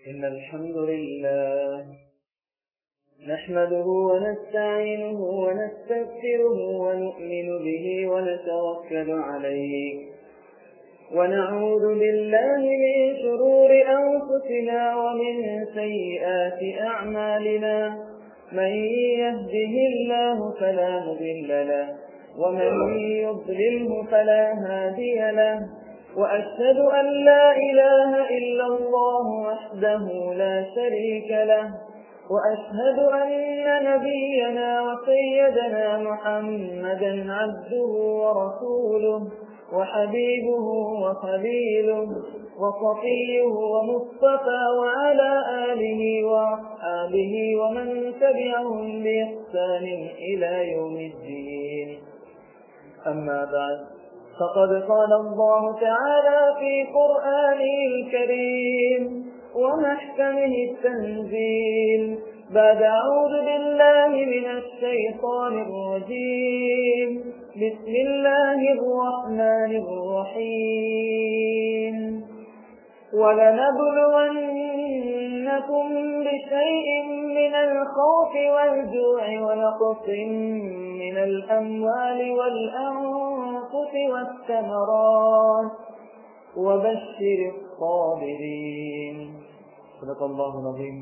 إن الحمد لله نحمده ونستعينه ونستغفره ونؤمن به ونتوكل عليه ونعوذ بالله من شرور أنفسنا ومن سيئات أعمالنا من يهده الله فلا مضل له ومن يضلله فلا هادي له وأشهد أن لا إله إلا الله وحده لا شريك له وأشهد أن نبينا وسيدنا محمدا عبده ورسوله وحبيبه وخليله وصفيه ومصطفى وعلى آله وأصحابه ومن تبعهم بإحسان إلى يوم الدين. أما بعد، فقد قال الله تعالى في قرآنه الكريم ومحكمه التنزيل بعد أعوذ بالله من الشيطان الرجيم بسم الله الرحمن الرحيم ولنبلونكم بشيء من الخوف والجوع ونقص من الأموال والأنفس والثمرات وبشر الصابرين. صدق الله العظيم.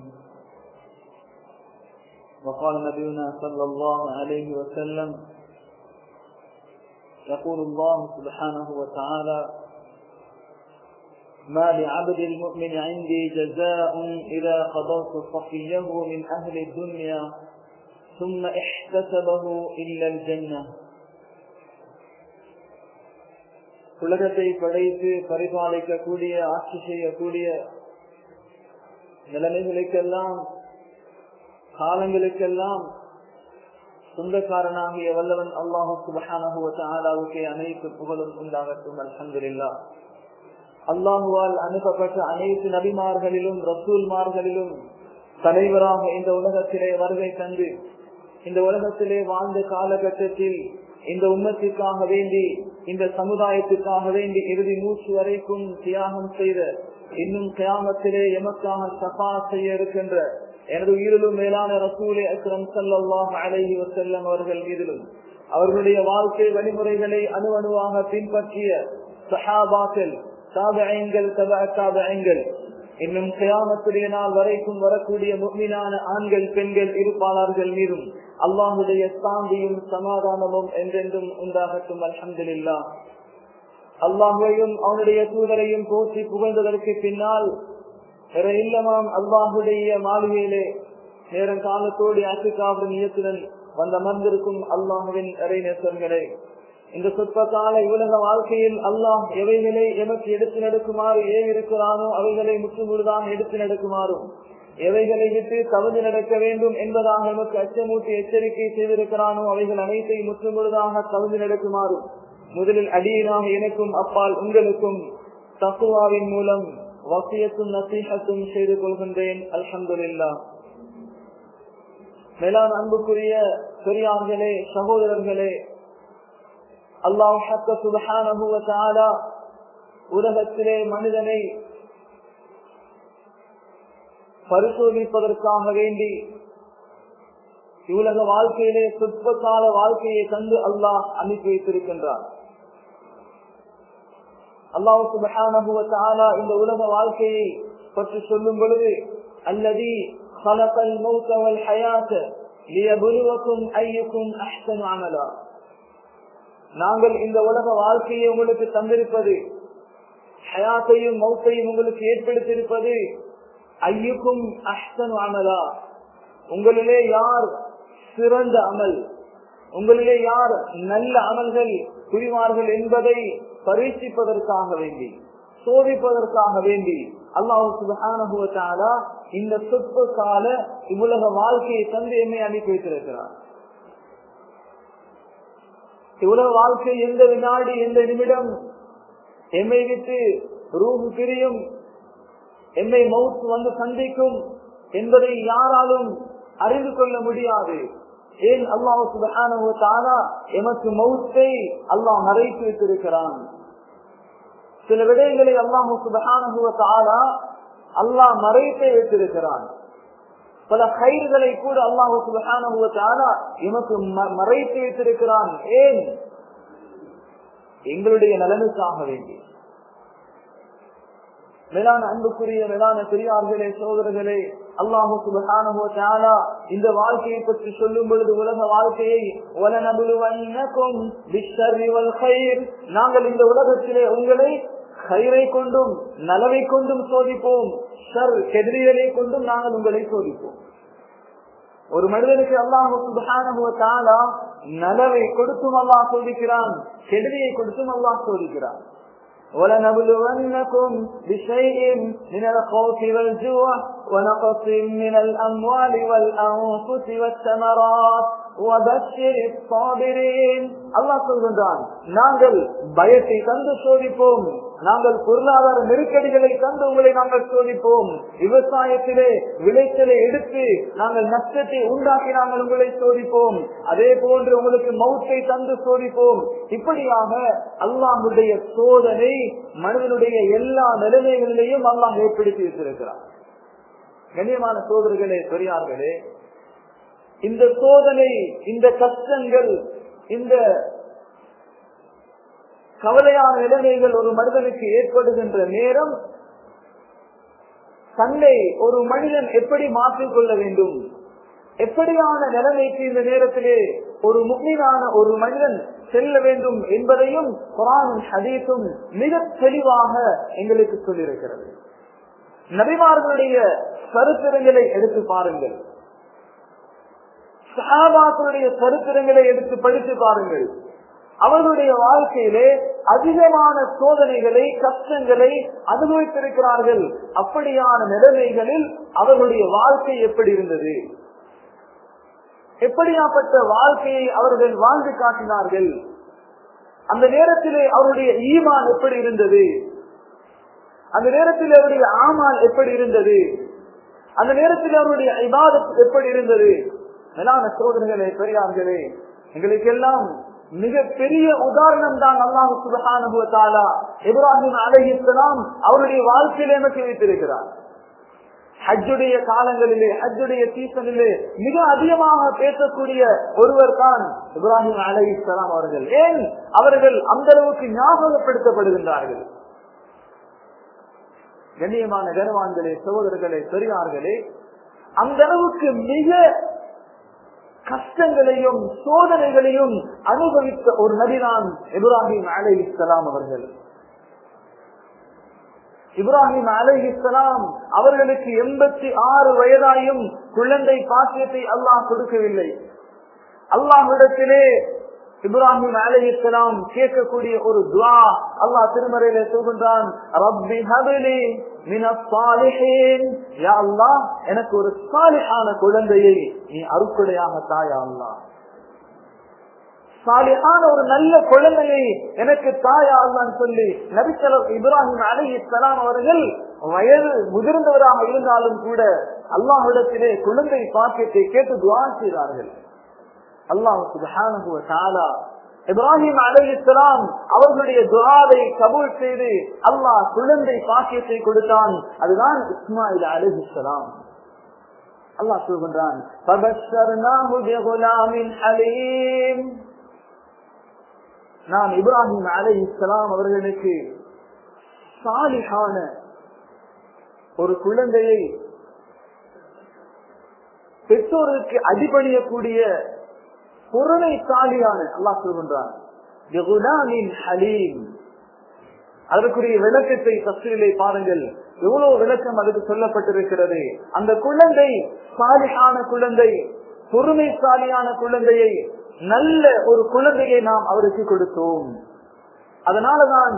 وقال نبينا صلى الله عليه وسلم يقول الله سبحانه وتعالى ما لعبد المؤمن عندي جزاء إذا قضيت صفيه من أهل الدنيا ثم احتسبه إلا الجنة. உலகத்தை படைத்து பரிபாலிக்கக்கூடிய ஆட்சி செய்யக்கூடிய நிலைமைகளுக்கெல்லாம் காலங்களுக்கெல்லாம் சொந்தக்காரனாகிய வல்லவன் அல்லாஹ் சுப்ஹானஹு வ தஆலாவுக்கு அனைத்து புகழும் உண்டாகட்டும். அல்ஹம்துலில்லாஹ். அல்லாஹுவால் அனுப்பப்பட்ட அனைத்து நபிமார்களிலும் ரசூல்மார்களிலும் தலைவராக இந்த உலகத்திலே வருகை தந்து இந்த உலகத்திலே வாழ்ந்த காலகட்டத்தில் இந்த உம்மத்திற்காக வேண்டி இந்த சமுதாயத்திற்காக வேண்டி இறுதி மூச்சு வரைக்கும் தியாகம் செய்த இன்னும் கியாமத்திலே எமக்காக ஷஃபா செய்ய இருக்கின்ற எனது உயிரிலும் மேலான ரசூலே அக்ரம் ஸல்லல்லாஹு அலைஹி வஸல்லம் அவர்கள் மீதிலும் அவர்களுடைய வாழ்க்கை வழிமுறைகளை அணுவணுவாக பின்பற்றிய சஹாபாக்கள் தாபிஈன்கள் தபஅத்தாபிஈன்கள் இன்னும் கியாமத்துடைய நாள் வரைக்கும் வரக்கூடிய முஃமினான ஆண்கள் பெண்கள் இருப்பாளர்கள் மீதும் அல்லாஹுடைய சாந்தியும் சமாதானமும் என்றென்றும் உண்டாகட்டும். அல்ஹம்துலில்லாஹ். அல்லாஹுவையும் அவனுடைய தூதரையும் போற்றி புகழ்ந்ததற்கு பின்னால் இல்லமாம் அல்லாஹுடைய மாளிகையிலே நேரம் காலத்தோடு அசுக்காவின் நியத்துடன் வந்து அமர்ந்திருக்கும் அல்லாஹுவின் இறைநேசர்களே, இந்த சொற்ப கால உலக வாழ்க்கையில் அல்லாஹ் எவைகளை எமக்கு எடுத்து நடக்குமாறு ஏவிருக்கிறானோ அவைகளை முற்றுமுழுதாக எடுத்து நடக்குமாறும் எவைகளை விட்டு தவறு நடக்க வேண்டும் என்பதாக நமக்கு அச்சமூட்டி எச்சரிக்கை செய்திருக்கிறானோ அவைகள் அனைத்தையும் முற்றுமுழுதாக தவறு நடக்குமாறும் முதலில் அடியனாக எனக்கும் அப்பால் உங்களுக்கும் தக்வாவின் மூலம் வசியத்தும் நசீஹத்தும் செய்து கொள்கின்றேன். அல்ஹம்துலில்லாஹ். மேலான அன்புக்குரிய பெரியார்களே, சகோதரர்களே, அல்லாஹ் சுப்ஹானஹு வ தஆலா உலகத்திலே மனிதனை பரிசோதிப்பதற்காக வேண்டி இவ்வுலக வாழ்க்கையிலே சொற்ப கால வாழ்க்கையை தந்து அல்லாஹ் அனுப்பி வைத்திருக்கின்றார். அல்லாஹ் சுப்ஹானஹு வ தஆலா இந்த உலக வாழ்க்கையை பற்றி சொல்லும் பொழுது அல்லதி خلقல் மௌத வல் ஹயாத லியப்லுவக்கும் அய்யுக்கும் அஹ்ஸனு அமலா, நாங்கள் இந்த உலக வாழ்க்கையை உங்களுக்கு தந்திருப்பது, ஹயாத்தையும் மௌத்தையும் உங்களுக்கு ஏற்படுத்தியிருப்பது ஐயுக்கும் அஹ்ஸனு அமலா, உங்களிலே யார் சிறந்த அமல், உங்களிலே யார் நல்ல அமல்கள் புரிவார்கள் என்பதை பரீட்சிப்பதற்காக வேண்டி சோதிப்பதற்காக வேண்டி அல்லாஹ் சுப்ஹானஹு வ தஆலா இந்த சொற்ப கால இவ்வுலக வாழ்க்கையை தந்து எம்மை அனுப்பி வைத்திருக்கிறார். இவ்வுலக வாழ்க்கை எந்த வினாடி எந்த நிமிடம் எம்மை விட்டு ரூஹ் பிரியும், எம்மை மௌத் வந்து சந்திக்கும் என்பதை யாராலும் அறிந்து கொள்ள முடியாது. ஏன் அல்லாஹ் சுப்ஹானஹு வ தஆலா எமக்கு மௌத்தை அல்லாஹ் மறைத்து வைத்திருக்கிறான். சில விடயங்களை அல்லாஹ் சுப்ஹானஹு வ தஆலா அல்லாஹ் மறைத்தே வைத்திருக்கிறான். பல கைர்களை கூட அல்லாஹ் சுப்ஹானஹு வ தஆலா எமக்கு மறைத்து வைத்திருக்கிறான். ஏன்? எங்களுடைய நலனுக்காக வேண்டி. மேலான அன்புக்குரிய மேலான பெரியார்களே, சகோதரர்களே, அல்லாஹ் சுப்ஹானஹு வ தஆலா இந்த வாழ்க்கையை பற்றி சொல்லும் பொழுது உலக வாழ்க்கையை வலனபுலுவன்னகும் பிஷ்ஷர்ரி வல் கைர், நாங்கள் இந்த உலகத்திலே உங்களை கைரை கொண்டும் நலவை கொண்டும் சோதிப்போம், ஷர் கெடுதிகளை கொண்டும் நாங்கள் உங்களை சோதிப்போம். ஒரு மனிதனுக்கு அல்லாஹ் சுப்ஹானஹு வ தஆலா நலவை கொடுத்தும் அல்லாஹ் சோதிக்கிறான், கெடுதியை கொடுத்தும் அல்லாஹ் சோதிக்கிறான். وَلَنَبْلُوَنَّكُمْ بِشَيْءٍ مِنَ الْخَوْفِ وَالْجُوعِ وَنَقْصٍ مِنَ الْأَمْوَالِ وَالْأَنفُسِ وَالثَّمَرَاتِ وَبَشِّرِ الصَّابِرِينَ. அல்லாஹ் சொல்கிறான், நாங்கள் பயத்தை தந்து சோதிப்போம், நாங்கள் பொருளாதார நெருக்கடிகளை தந்து உங்களை நாங்கள் சோதிப்போம், விவசாயத்திலே விளைச்சலை எடுத்து நாங்கள் நஷ்டத்தை உண்டாக்கி நாங்கள் உங்களை சோதிப்போம், அதே போன்று உங்களுக்கு மௌத்தை தந்து சோதிப்போம். இப்படியாக அல்லாஹ்வுடைய சோதனை மனிதனுடைய எல்லா நிலைமைகளிலேயும் அல்லாஹ் ஏற்படுத்தி வைத்திருக்கிறார். கண்ணியமான சோதர்களே, பெரியார்களே, இந்த சோதனை, இந்த கஷ்டங்கள், இந்த கவலையான நிலைமைகள் ஒரு மனிதனுக்கு ஏற்படுகின்ற நேரம் தன்னை ஒரு மனிதன் எப்படி மாற்றிக்கொள்ள வேண்டும், எப்படியான நிலைமைக்கு இந்த நேரத்திலே ஒரு முக்மீனான ஒரு மனிதன் செல்ல வேண்டும் என்பதையும் குர்ஆனும் ஹதீஸும் மிக தெளிவாக எங்களுக்கு சொல்லியிருக்கிறது. நபிமார்களுடைய சரித்திரங்களை எடுத்து பாருங்கள், சஹாபாக்களுடைய சரித்திரங்களை எடுத்து படித்து பாருங்கள். அவர்களுடைய வாழ்க்கையிலே அதிகமான சோதனைகளை, கஷ்டங்களை அனுபவித்திருக்கிறார்கள். அப்படியான நிலைமைகளில் அவர்களுடைய வாழ்க்கை எப்படி இருந்தது, எப்படியாப்பட்ட வாழ்க்கையை அவர்கள் வாழ்ந்து காட்டினார்கள், அந்த நேரத்திலே அவருடைய ஈமான் எப்படி இருந்தது, அந்த நேரத்தில் அவருடைய ஆமால் எப்படி இருந்தது, அந்த நேரத்தில் அவருடைய இபாதத் எப்படி இருந்தது. மேலான சோதனைகளே, பெரியார்களே, எங்களுக்கெல்லாம் மிக பெரிய உதாரணம் தான் அல்லாஹ் சுப்ஹானஹு வ தஆலா இப்ராஹிம் அலைஹிஸ்ஸலாம் அவருடைய வாழ்க்கையிலே நமக்கு வைத்திருக்கிறார். ஹஜ்ஜுடைய காலங்களிலே, ஹஜ்ஜுடைய சீசனிலே மிக அதிகமாக பேசக்கூடிய ஒருவர் தான் இப்ராஹிம் அலைஹிஸ்ஸலாம் அவர்கள். ஏன் அவர்கள் அந்த அளவுக்கு ஞாபகப்படுத்தப்படுகின்றார்கள்? கண்ணியமான கனவான்களே, சகோதரர்களே, பெரியார்களே, அந்த அளவுக்கு மிக கஷ்டங்களையும் சோதனைகளையும் அனுபவித்த ஒரு நபிதான் இப்ராஹிம் அலைஹிஸ்ஸலாம் அவர்கள். இப்ராஹிம் அலைஹிஸ்ஸலாம் அவர்களுக்கு 86 வயதாயும் குழந்தை பாக்கியத்தை அல்லாஹ் கொடுக்கவில்லை. அல்லாஹ்விடத்திலே இப்ராஹிம் அலைஹிஸ்ஸலாம் கேட்கக்கூடிய ஒரு துஆ அல்லாஹ் திருமறையிலே சொல்கின்றான், ரப்பி ஹப்லி மினஸ் சாலிஹீன், யா அல்லாஹ் எனக்கு ஒரு சாலிஹான குழந்தையை நீ அருட்கொடையாக தாயா அல்லாஹ், சாலிஹான ஒரு நல்ல குழந்தையை எனக்கு தாயா அல்லாஹ்னு சொல்லி நபி ஸல்லல்லாஹு இப்ராஹிம் அலைஹிஸ்ஸலாம் அவர்கள் வயது முதிர்ந்தவராக இருந்தாலும் கூட அல்லாஹ்விடத்திலே குழந்தை பாக்கியத்தை கேட்டு துஆ செய்தார்கள். அல்லாஹ் சுப்ஹானஹு வ தஆலா இப்ராஹிம் அலைஹிஸ்ஸலாம் அவர்களுடைய துஆவை கபூல் செய்து அல்லாஹ் குழந்தை பாக்கியத்தை கொடுத்தான். அதுதான் இஸ்மாயில் அலைஹிஸ்ஸலாம். அல்லாஹ் சொல்கிறான், ஃபபஷர்னாஹு பிகுலாமின் ஹலீம், நாம் இப்ராஹிம் அலைஹிஸ்ஸலாம் அவர்களுக்கு சாலிஹான ஒரு குழந்தையை, பெற்றோருக்கு அடிபணியக்கூடிய பொறுமைசாலியான, அல்லாஹ் சொல்கின்றான் அதற்குரிய விளக்கத்தை தஃசீரிலே பாருங்கள், எவ்வளவு விளக்கம் அதுக்கு சொல்லப்பட்டிருக்கிறது. அந்த குழந்தை சாலிஹான குழந்தை, பொறுமைசாலியான குழந்தையை, நல்ல ஒரு குழந்தையை நாம் அவருக்கு கொடுத்தோம். அதனாலதான்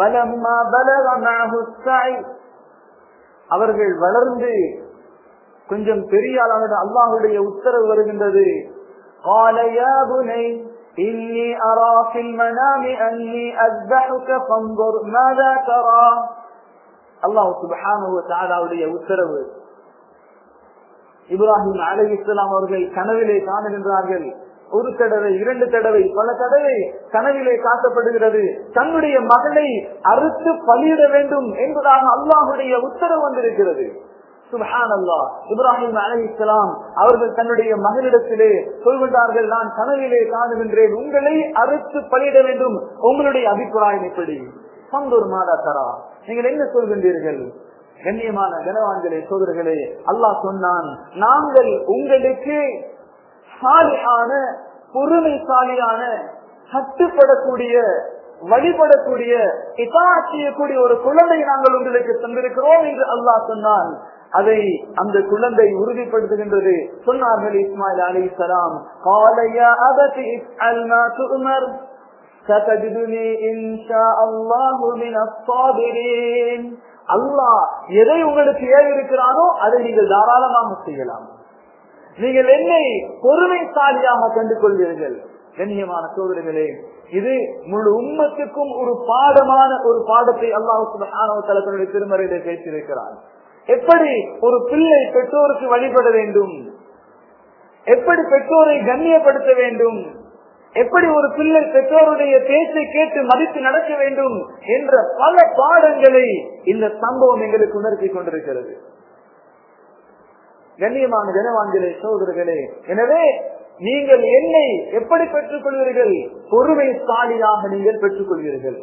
அவர்கள் வளர்ந்து கொஞ்சம் பெரிய அளவில் அல்லாஹ்வுடைய உத்தரவு வருகின்றது. قال يا بني إني أرى في المنام أني أذبحك فانظر ماذا ترى. அல்லாஹ் சுப்ஹானஹு வ தஆலாவுடைய உத்தரவு. இப்ராஹிம் அலைஹிஸ்ஸலாம் அவர்கள் கனவிலே காணுகின்றார்கள், ஒரு தடவை, 2 தடவை, பல தடவை கனவிலே காட்டப்படுகிறது. தன்னுடைய மகனை அறுத்து பலியிட வேண்டும் என்பதாக அல்லாஹுடைய உத்தரவு வந்திருக்கிறது. சுப்ஹானல்லாஹ். இப்ராஹிம் அலைஹிஸ்ஸலாம் அவர்கள் தன்னுடைய மகனிடத்திலே சொல்கின்றார்கள், நான் கனவிலே காணுகின்றேன், உங்களை அறுத்து பலியிட வேண்டும், உங்களுடைய அபிப்பிராயம் எப்படி? சந்தூர் மாதா தரா, நீங்கள் என்ன சொல்கின்றீர்கள்? கண்ணியமான கனவான்களே, சோதர்களே, அல்லாஹ் சொன்னான், நாங்கள் உங்களுக்கு சாலிஹான, பொறுமைசாலியான, கட்டுப்படக்கூடிய, வழிபடக்கூடிய, இதாஅத் செய்யக்கூடிய ஒரு குழந்தை நாங்கள் உங்களுக்கு தந்திருக்கிறோம் என்று அல்லாஹ் சொன்னான். அதை அந்த குழந்தை உறுதிப்படுத்துகின்றது. சொன்னார்கள் இஸ்மாயில் அலைஹிஸ்ஸலாம், قال يا أبت افعل ما تؤمر ستجدني إن شاء الله من الصابرين. அல்லாஹ் எதை உங்களுக்கு ஏவிருக்கிறானோ அதை நீங்கள் தாராளமாக செய்யலாம். நீங்கள் என்னை பொறுமைசாலியாக கண்டு கொள்வீர்கள். கண்ணியமான சோதரிகளே, இது முழு உம்மத்துக்கும் ஒரு பாடமான ஒரு பாடத்தை அல்லாஹ் சுப்ஹானஹு வ தஆலா தன்னுடைய திருமறையிலே பேசியிருக்கிறார். எப்படி ஒரு பிள்ளை பெற்றோருக்கு வழிபட வேண்டும், எப்படி பெற்றோரை கண்ணியப்படுத்த வேண்டும், எப்படி ஒரு பிள்ளை பெற்றோருடைய பேச்சை கேட்டு மதித்து நடக்க வேண்டும் என்ற பல பாடங்களை இந்த சம்பவம் எங்களுக்கு உணர்த்தி கொண்டிருக்கிறது. கண்ணியமான கனவான்களே, சகோதரர்களே, எனவே நீங்கள் என்னை எப்படி பெற்றுக் கொள்வீர்கள்? பொறுமைசாலியாக நீங்கள் பெற்றுக் கொள்வீர்கள்.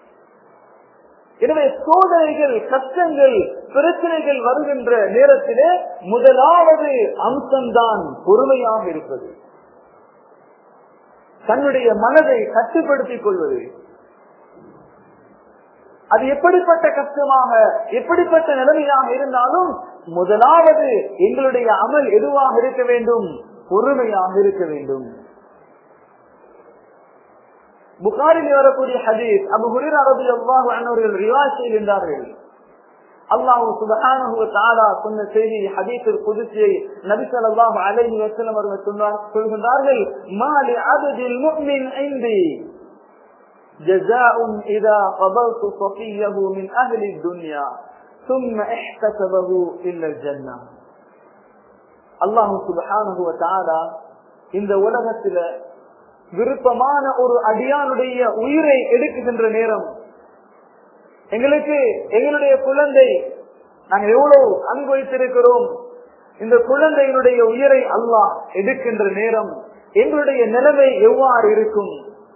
எனவே சோதனைகள், கஷ்டங்கள், பிரச்சனைகள் வருகின்ற நேரத்திலே முதலாவது அம்சம்தான் பொறுமையாக இருப்பது, தன்னுடைய மனதை கட்டுப்படுத்திக் கொள்வது. அது எப்படிப்பட்ட கஷ்டமாக, எப்படிப்பட்ட நிலைமையாக இருந்தாலும் முதலாவது எங்களுடைய அமல் எதுவாக இருக்க வேண்டும்? பொறுமையாக இருக்க வேண்டும். புகாரில் வரக்கூடிய ஹதீஸ், அபூ ஹுரைரா ரலியல்லாஹு அன்ஹு அவர்கள் ரிவாயத் செய்கின்றார்கள். அல்லாஹ் சுப்ஹானஹு வ தஆலா சொன்ன செய்தி ஹதீஸுல் குத்ஸியை நபி ஸல்லல்லாஹு அலைஹி வஸல்லம் அவர்கள் சொல்கின்றார்கள், மா லி அப்தில் முஃமின் இன்தி ஜஸாஉன் இதா கபல்து ஸஃபியஹு மின் அஹ்லி துன்யா ثم احتسبه إلا الجنة. அல்லாஹ் சுப்ஹானஹு வ தஆலா இந்த உலகத்தில விருப்பமான ஒரு அடியானுடைய உயிரை எடுக்குகின்ற நேரம், எங்களுக்கு எங்களுடைய குழந்தை நாங்கள் எவ்வளவு அன்பு வைத்திருக்கிறோம், இந்த குழந்தையினுடைய உயிரை அல்லாஹ் எடுக்கின்ற நேரம் எங்களுடைய நிலைமை எவ்வாறு இருக்கும்?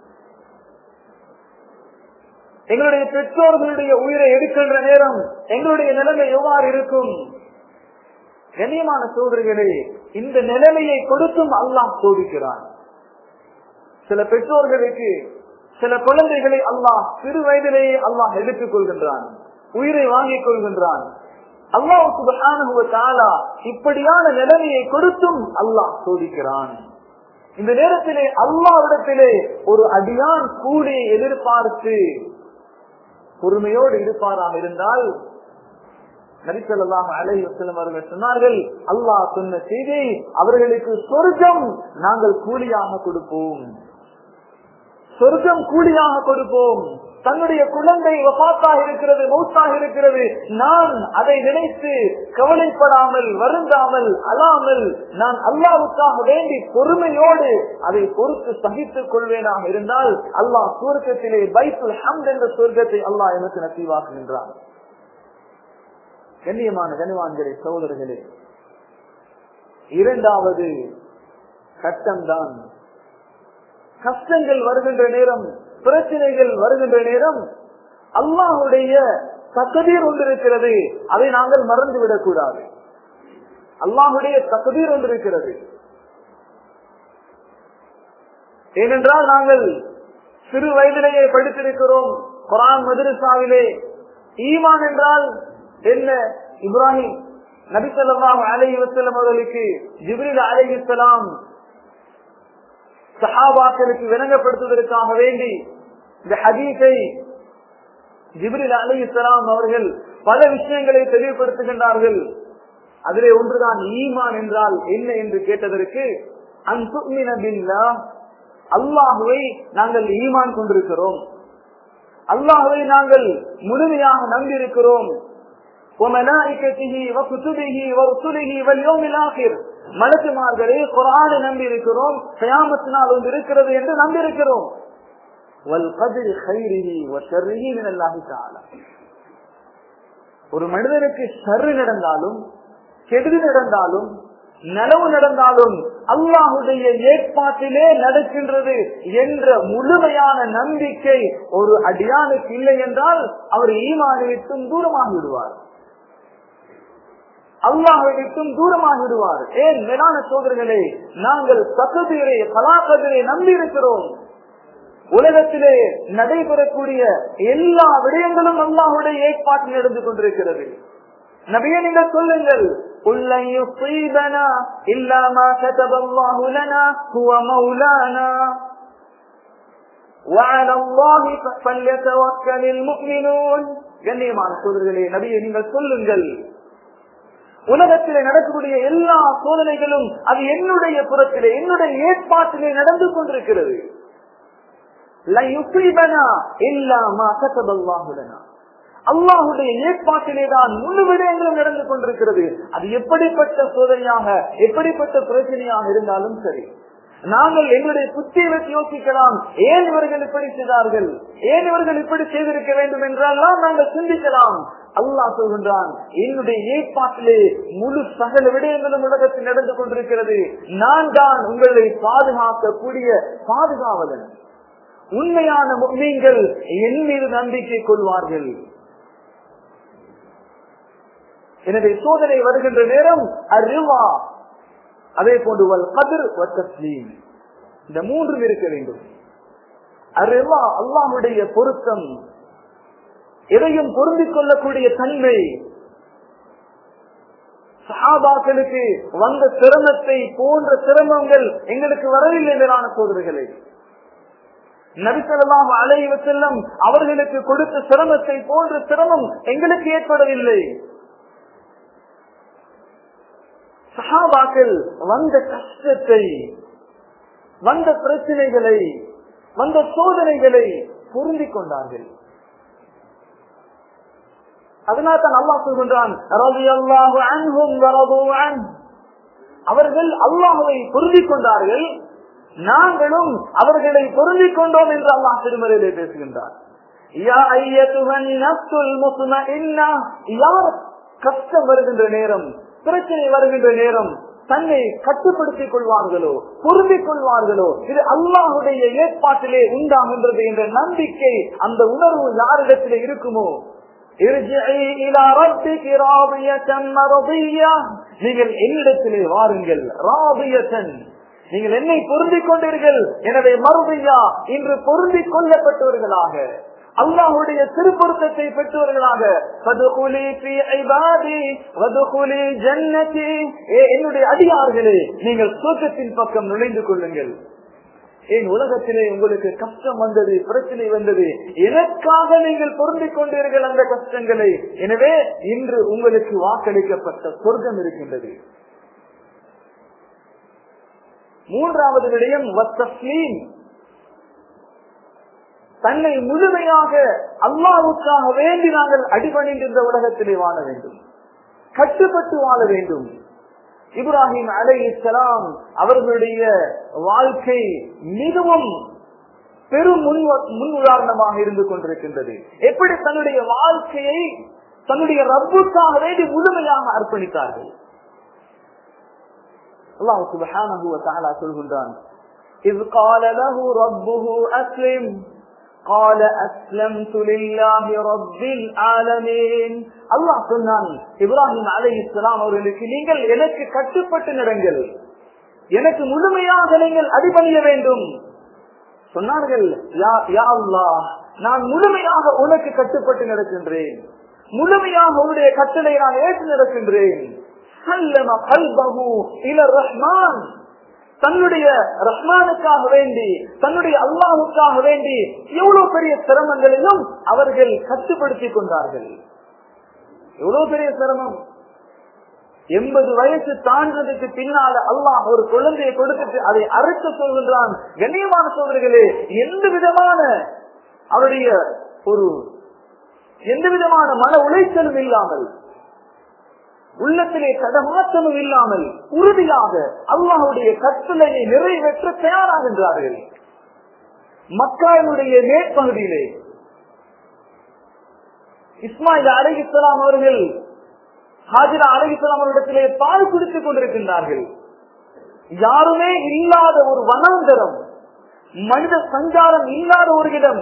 எங்களுடைய பெற்றோர்களுடைய உயிரை எடுக்கின்ற நேரம் எங்களுடைய நிலைமை எவ்வாறு இருக்கும்? கண்ணியமான சகோதரர்களே, இந்த நிலைமையை கொடுத்தும் அல்லாஹ் சோதிக்கிறான். சில பெற்றோர்களுக்கு சில குழந்தைகளை அல்லாஹ் சிறு வயதிலேயே அல்லாஹ் எடுத்துக் கொள்கின்றான், உயிரை வாங்கிக் கொள்கின்றான். அல்லாஹ் சுப்ஹானஹு வ தஆலா இப்படியான நிலைமையை கொடுத்தும் அல்லாஹ் சோதிக்கிறான். இந்த நேரத்திலே அல்லாஹ்விடத்திலே ஒரு அடியான் கூடி எதிர்பார்த்து பொறுமையோடு இருப்பாராக இருந்தால், நபி ஸல்லல்லாஹு அலைஹி வஸல்லம் அவர்கள் சொன்னார்கள், அல்லாஹ் சொன்ன செய்தி, அவர்களுக்கு சொர்க்கம் நாங்கள் கூலியாக கொடுப்போம், சொர்க்கம் கூலியாக கொடுப்போம். தன்னுடைய குழந்தை வஃபாத்தாக இருக்கிறது, மௌத்தாக இருக்கிறது, நான் அதை நினைத்து கவலைப்படாமல், வருந்தாமல், அழாமல், நான் அல்லாஹ்வுக்காக வேண்டி பொறுமையோடு அதை பொறுத்து சகித்துக் கொள்வேனாக இருந்தால், அல்லாஹ் சுவர்க்கத்திலே பைத்துல் ஹம்த் என்ற சொர்க்கத்தை அல்லாஹ் எனக்கு நசீவாக்குகின்றான். கண்ணியமான கனிவான்களே, சகோதரர்களே, இரண்டாவது கட்டம்தான் கஷ்டங்கள் வருகின்ற நேரம், பிரச்சனைகள் வருகின்ற நேரம் அல்லாஹ்வுடைய தக்தீர் ஒன்று இருக்கிறது, அதை நாங்கள் மறந்துவிடக் கூடாது. அல்லாஹ்வுடைய தக்தீர் ஒன்று இருக்கிறது. ஏனென்றால் நாங்கள் சிறு வயதிலேயே படித்திருக்கிறோம் குர்ஆன் மதரசாவிலே. ஈமான் என்றால் என்ன? இப்ராஹிம் நபி ஸல்லல்லாஹு அலைஹி வஸல்லம் அவர்களுக்கு ஜிப்ரீல் அலைஹிஸ்ஸலாம் சஹாபாக்களுக்கு விளங்கப்படுத்துவதற்காக வேண்டி இந்த ஹதீஸை ஜிப்ரீல் அலைஹிஸ்ஸலாம் அவர்கள் பல விஷயங்களை தெளிவுபடுத்துகின்றார்கள். அதிலே ஒன்றுதான் ஈமான் என்றால் என்ன என்று கேட்டதற்கு, அன்துமின பில்லாஹ், அல்லாஹ்வை நாங்கள் ஈமான் கொண்டிருக்கிறோம், அல்லாஹ்வை நாங்கள் முழுமையாக நம்பியிருக்கிறோம். وَمَلَائِكَتِهِ وَكُتُبِهِ وَرُسُلِهِ وَالْيَوْمِ الْآخِرِ, மலக்குமார்களை குர்ஆனை நம்பி இருக்கிறோம், கியாமத் நாள் ஒன்று இருக்கிறது என்று நம்பி இருக்கிறோம். வல் கத்ரி கைரிஹி வ ஷர்ரிஹி மினல்லாஹி தஆலா. ஒரு மனிதனுக்கு ஷர்ரு நடந்தாலும் கெடுதி நடந்தாலும் நலவு நடந்தாலும் அல்லாஹுடைய ஏற்பாட்டிலே நடக்கின்றது என்ற முழுமையான நம்பிக்கை ஒரு அடியானுக்கு இல்லை என்றால் அவர் ஈமானை விட்டும் தூரமாகி விடுவார், அல்லாஹ்வை விட்டும் தூரமாகி விடுவார். ஏன் மேலான சோதர்களே, நாங்கள் தக்தீரை கலாக்கதிரை நம்பி இருக்கிறோம். உலகத்திலே நடைபெறக்கூடிய எல்லா விடயங்களும் அல்லாஹ்வுடைய ஏற்பாட்டில் நடந்து கொண்டிருக்கிறது. நபியே நீங்கள் சொல்லுங்கள், குல்லன் யுஸீபனா இல்லா மா கதபல்லாஹு லனா ஹுவ மௌலானா வ அலல்லாஹி ஃபல்யதவக்கலில் முஃமினூன். கண்ணியமான சோதர்களே, நபியே நீங்கள் சொல்லுங்கள், உலகத்திலே நடக்கக்கூடிய எல்லா சோதனைகளும் அது என்னுடைய புறத்திலே என்னுடைய ஏற்பாட்டிலே நடந்து கொண்டிருக்கிறது. அல்லாஹுடைய ஏற்பாட்டிலேதான் முழு விடயங்களும் நடந்து கொண்டிருக்கிறது. அது எப்படிப்பட்ட சோதனையாக எப்படிப்பட்ட பிரச்சனையாக இருந்தாலும் சரி, நாங்கள் எங்களுடைய புத்தியை வச்சு யோசிக்கலாம், ஏன் இவர்கள் இப்படி செய்தார்கள், ஏன் இவர்கள் இப்படி செய்திருக்க வேண்டும் என்றெல்லாம் நாங்கள் சிந்திக்கலாம். அல்லாஹ் சொல்கின்றான், என்னுடைய ஏற்பாட்டிலே முழு சகல விடயங்களும் உலகத்தில் நடந்து கொண்டிருக்கிறது. நான் தான் உங்களை பாதுகாக்கக்கூடிய பாதுகாவலன். உண்மையான முஃமின்கள் என் மீது நம்பிக்கை கொள்வார்கள். எனவே சோதனை வருகின்ற நேரம் அர்ரிவா, அதே போன்று வல் கத்ர் வ தஸ்லீம், இந்த மூன்றும் இருக்க வேண்டும். அர்ரிவா அல்லாஹ்வுடைய பொருத்தம், எதையும் பொருந்திக் கொள்ளக்கூடிய தன்மை. சஹாபாக்களுக்கு வந்த சிரமத்தை போன்ற சிரமங்கள் எங்களுக்கு வரவில்லை மேலான சோதனைகளை. நபி ஸல்லல்லாஹு அலைஹி வஸல்லம் அவர்களுக்கு கொடுத்த சிரமத்தை போன்ற சிரமம் எங்களுக்கு ஏற்படவில்லை. சஹாபாக்கள் வந்த கஷ்டத்தை, வந்த பிரச்சனைகளை, வந்த சோதனைகளை பொருந்திக் கொண்டார்கள். அதனால் தான் அல்லாஹ் சொல்கின்றான், ரலியல்லாஹு அன்ஹும் வ ரது அன். அவர்கள் அல்லாஹ்வை பொருந்திக் கொண்டார்கள், நாங்களும் அவர்களை பொருந்திக் கொண்டோம் என்று அல்லாஹ் திருமறையிலே பேசுகின்றார். யா அய்யதுஹன் நஃப்ஸுல் முத்மஇன்னா, யார் கஷ்டம் வருகின்ற நேரம், பிரச்சனை வருகின்ற நேரம் தன்னை கட்டுப்படுத்திக் கொள்வார்களோ, பொருந்திக் கொள்வார்களோ, இது அல்லாஹுடைய ஏற்பாட்டிலே உண்டாகின்றது என்ற நம்பிக்கை, அந்த உணர்வு யாரிடத்திலே இருக்குமோ, நீங்கள் என்னிடத்திலே வாருங்கள், ராபியத்தன், நீங்கள் என்னை பொருந்திக் கொண்டீர்கள், எனவே மறுபடியா இன்று பொருந்திக் கொள்ளப்பட்டவர்களாக, அல்லாஹ்வுடைய திருப்பொருத்தத்தை பெற்றவர்களாக, என்னுடைய அடியார்களே நீங்கள் சொர்க்கத்தின் பக்கம் நுழைந்து கொள்ளுங்கள். ஏன் உலகத்திலே உங்களுக்கு கஷ்டம் வந்தது, பிரச்சனை வந்தது, எனக்காக நீங்கள் பொருந்திக் கொண்டீர்கள் அந்த கஷ்டங்களை. எனவே இன்று உங்களுக்கு வாக்களிக்கப்பட்ட சொர்க்கம் இருக்கின்றது. மூன்றாவது விடயம் வத்தஸ்லீம், தன்னை முழுமையாக அல்லாஹ்வுக்காக வேண்டி நாங்கள் அடிபணிந்து இந்த உலகத்திலே வாழ வேண்டும், கட்டுப்பட்டு வாழ வேண்டும். இப்ராஹிம் அலைஹிஸ்ஸலாம் அவர்களுடைய வாழ்க்கை மிகவும் பெரும் முன் உதாரணமாக இருந்து கொண்டிருக்கின்றது. எப்படி தன்னுடைய வாழ்க்கையை தன்னுடைய ரப்புக்காக வேண்டி முழுமையாக அர்ப்பணித்தார்கள். அல்லாஹ் சுப்ஹானஹு வ தஆலா சொல்கின்றான், இஸ் قال له ربه اسلم قال اسلمت لله رب العالمين. அல்லாஹ் சொன்னான், இப்ராஹிம் அலைஹிஸ்ஸலாம் அவர்களுக்கு, நீங்கள் எனக்கு கட்டுப்பட்டு நடங்கள், எனக்கு முழுமையாக நீங்கள் அடிபணிய வேண்டும். சொன்னார்கள், யா அல்லாஹ், நான் முழுமையாக உனக்கு கட்டுப்பட்டு நடக்கின்றேன், முழுமையாக உன்னுடைய கட்டளை நான் ஏற்று நடக்கின்றேன். சல்லம கல்பஹு இல ரஹ்மான், தன்னுடைய ரஹ்மானுக்காக வேண்டி, தன்னுடைய அல்லாஹ்வுக்காக வேண்டி எவ்வளவு பெரிய சிரமங்களையும் அவர்கள் கட்டுப்படுத்திக் கொண்டார்கள். எவ்வளவு பெரிய சிரமம்! 80 வயசு தாண்டதுக்கு பின்னால அல்லாஹ் ஒரு குழந்தையை கொடுத்துட்டு அதை அறுக்க சொல்கின்றான். கண்ணியமான சோதனைகளே, எந்த விதமான அவருடைய மன உளைச்சலும் இல்லாமல் உள்ளத்திலே தடமாற்றமும் இல்லாமல் உறுதியாக அல்லாஹ்வுடைய கட்டளையை நிறைவேற்ற தயாராகின்றார்கள். மக்காவினுடைய மேற்பகுதியிலே இஸ்மாயில் அலைஹிஸ்ஸலாம் அவர்கள் ஹாஜிரா அலைஹிஸ்ஸலாம் அவரிடத்திலே பால் குடித்துக் கொண்டிருக்கின்றார்கள். யாருமே இல்லாத ஒரு வனாந்தரம், மனித சஞ்சாரம் இல்லாத ஒரு இடம்,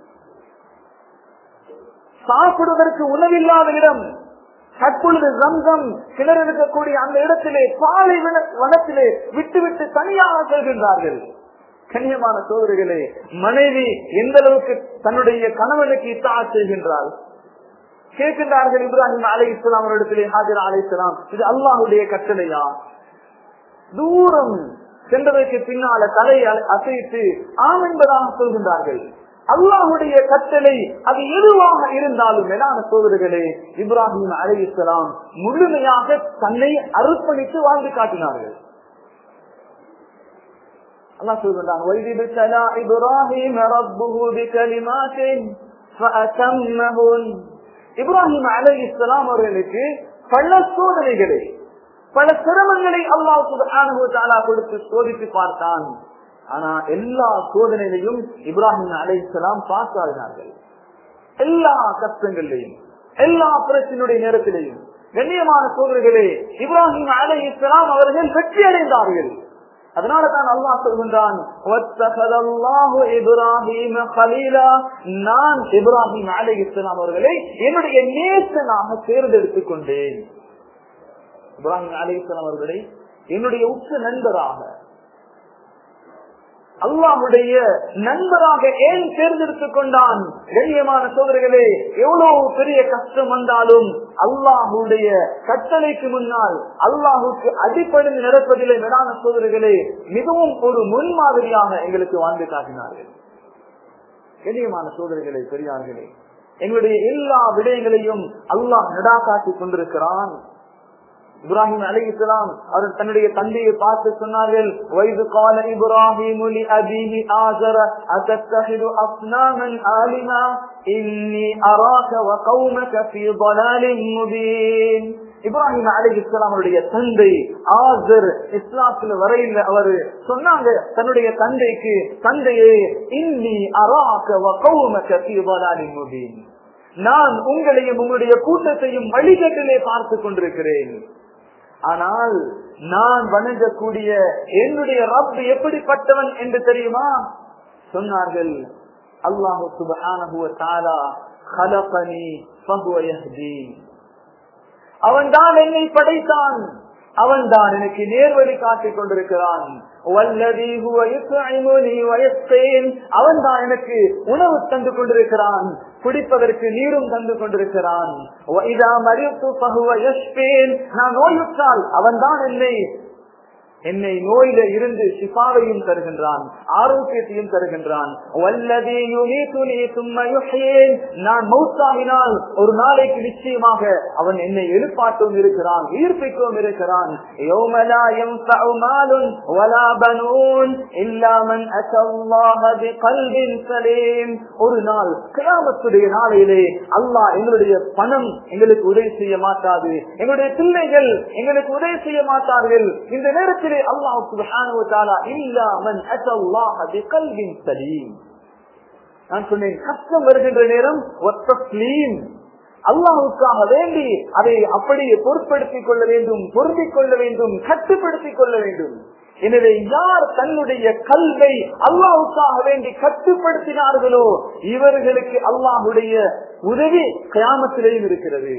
சாப்பிடுவதற்கு உணவில்லாத இடம், தற்பொழுது ஜம்சம் கிணறு இருக்கக்கூடிய அந்த இடத்திலே பாலை வனத்திலே விட்டுவிட்டு தனியாக செல்கின்றார்கள். கண்ணியமான சோதரிகளே, மனைவி எந்த அளவுக்கு தன்னுடைய கணவனுக்கு இத்தாஅத் செய்கின்றார். கேட்கின்றார்கள் இப்ராஹிம் அலைஹிஸ்ஸலாம் அவரிடத்திலே, ஹாஜிரா அலைஹிஸ்ஸலாம், இது அல்லாஹ்வுடைய கட்டளையா? தூரம் சென்றதற்கு பின்னால தலை அசைத்து ஆம் என்பதாக சொல்கின்றார்கள். அல்லாஹ்வுடைய கட்டளை அது எதுவாக இருந்தாலும் மேலான சோதரிகளே, இப்ராஹிம் அலைஹிஸ்ஸலாம் முழுமையாக தன்னை அர்ப்பணித்து வாழ்ந்து காட்டினார்கள். அல்லாஹ் சொல்கின்றான், வஇذ இப்ராஹீம ரப்புஹு பிகலிமாத்தின் ஃபஅதம்மஹுன். இப்ராஹிம் அலைஹிஸ்ஸலாம் அவர்களுக்கு பல சோதனைகளை, பல சிரமங்களை அல்லாஹ் சுப்ஹானஹு வ தஆலா கொடுத்து சோதித்து பார்த்தான். ஆனா எல்லா சோதனையிலையும் இப்ராஹிம் அலைஹிஸ்ஸலாம் பாஸ் ஆகினார்கள். எல்லா கஷ்டங்களிலையும், எல்லா பிரச்சனையுடைய நேரத்திலையும் கண்ணியமான சோதனைகளே, இப்ராஹிம் அலைஹிஸ்ஸலாம் அவர்கள் வெற்றி அடைந்தார்கள். அதனால தான் அல்லாஹ் சொல்கின்றான், நான் இப்ராஹிம் அலைஹிஸ்ஸலாம் அவர்களை என்னுடைய நேசனாக தேர்ந்தெடுத்துக் கொண்டேன். இப்ராஹிம் அலைஹிஸ்ஸலாம் அவர்களை என்னுடைய உச்ச நண்பராக, அல்லாஹ்வுடைய நண்பராக ஏன் தேர்ந்தெடுத்துக் கொண்டான்? கண்ணியமான சோதரிகளே, எவ்வளவு பெரிய கஷ்டம் வந்தாலும் அல்லாஹ்வுடைய கட்டளைக்கு முன்னால் அல்லாஹுக்கு அடிப்படையில் நடப்பதில்லை. மேலான சோதரிகளே, மிகவும் ஒரு முன்மாதிரியாக எங்களுக்கு வாழ்ந்து காட்டினார்கள். கண்ணியமான சோதரிகளே, பெரியார்களே, எங்களுடைய எல்லா விடயங்களையும் அல்லாஹ் நடா காட்டிக் கொண்டிருக்கிறான். இப்ராஹிம் அலைஹிஸ்ஸலாம் அவர் தன்னுடைய தந்தையை பார்த்து சொன்னார்கள், வைது கால இப்ராஹிம் லி அபீஹி ஆஸர அதத்தஹிது அஸ்னாமன் ஆலிமா இன்னி அராக வ கௌமக ஃபீ ضلالٍ முபீன். இப்ராஹிம் அலைஹிஸ்ஸலாம் அவருடைய தந்தை ஆஸர் இஸ்லாத்துல வரையில் அவர் சொன்னாங்க தன்னுடைய தந்தைக்கு, தந்தையே, இன்னி அராக வ கௌமக ஃபீ ضلالٍ முபீன், நான் உங்களையும் உங்களுடைய கூட்டத்தையும் வழிகட்டிலே பார்த்து கொண்டிருக்கிறேன். ஆனால் நான் வணங்கக்கூடிய என்னுடைய ரப் எப்படிப்பட்டவன் என்று தெரியுமா? சொன்னார்கள், அல்லாஹ் சுப்ஹானஹு வ தஆலா خلقني فهو يهدين. அவன் தான் என்னை படைத்தான், அவன் தான் எனக்கு நேர்வழி காட்டிக் கொண்டிருக்கிறான். வல்லதி ஹுவ யுத்இமுனி வ யஸ்கீன், அவன் தான் எனக்கு உணவு தந்து கொண்டிருக்கிறான், குடிப்பதற்கு நீரும் தந்து கொண்டிருக்கிறான். வ இதா மரித்து ஃபஹுவ யஷ்ஃபீன், நான் நோயுற்றால் அவன் தான் என்னை நோயில இருந்து ஷிஃபாவையும் தருகின்றான், ஆரோக்கியத்தையும் தருகின்றான். வல்லதி யுமீதுனி ثم يحيين, நான் மௌத்தாகினால் ஒரு நாளைக்கு நிச்சயமாக அவன் என்னை எழுப்பாட்டும் இருக்கிறான், உயிர்ப்பிக்கவும் இருக்கிறான். யௌம லா யன்ஃபஉ மாலுன் வலா பனூன் இல்லா மன் அத்தல்லாஹ பிகல்பின் சலீம். ஒரு நாள் கியாமத்துடைய நாளிலே அல்லாஹ் எங்களுடைய பணம் எங்களுக்கு உதவி செய்ய மாட்டாது, எங்களுடைய பிள்ளைகள் எங்களுக்கு உதவி செய்ய மாட்டார்கள். இந்த நேரத்தில் அல்லாஹ் சுப்ஹானஹு வ தஆலா இல்லா மன் அத்தல்லாஹ பிகல்பின் சலீம். நான் சொன்னேன், கஷ்டம் வருகின்ற நேரம் வத்தஸ்லீம், அல்லாஹ்வுக்காக வேண்டி அதை அப்படியே பொறுப்படுத்திக் கொள்ள வேண்டும், பொருந்திக் கொள்ள வேண்டும், கட்டுப்படுத்திக் கொள்ள வேண்டும். எனவே யார் தன்னுடைய கல்வை அல்லாஹ்வுக்காக வேண்டி கட்டுப்படுத்தினார்களோ இவர்களுக்கு அல்லாஹ்வுடைய உதவி கியாமத்திலேயும் இருக்கிறது.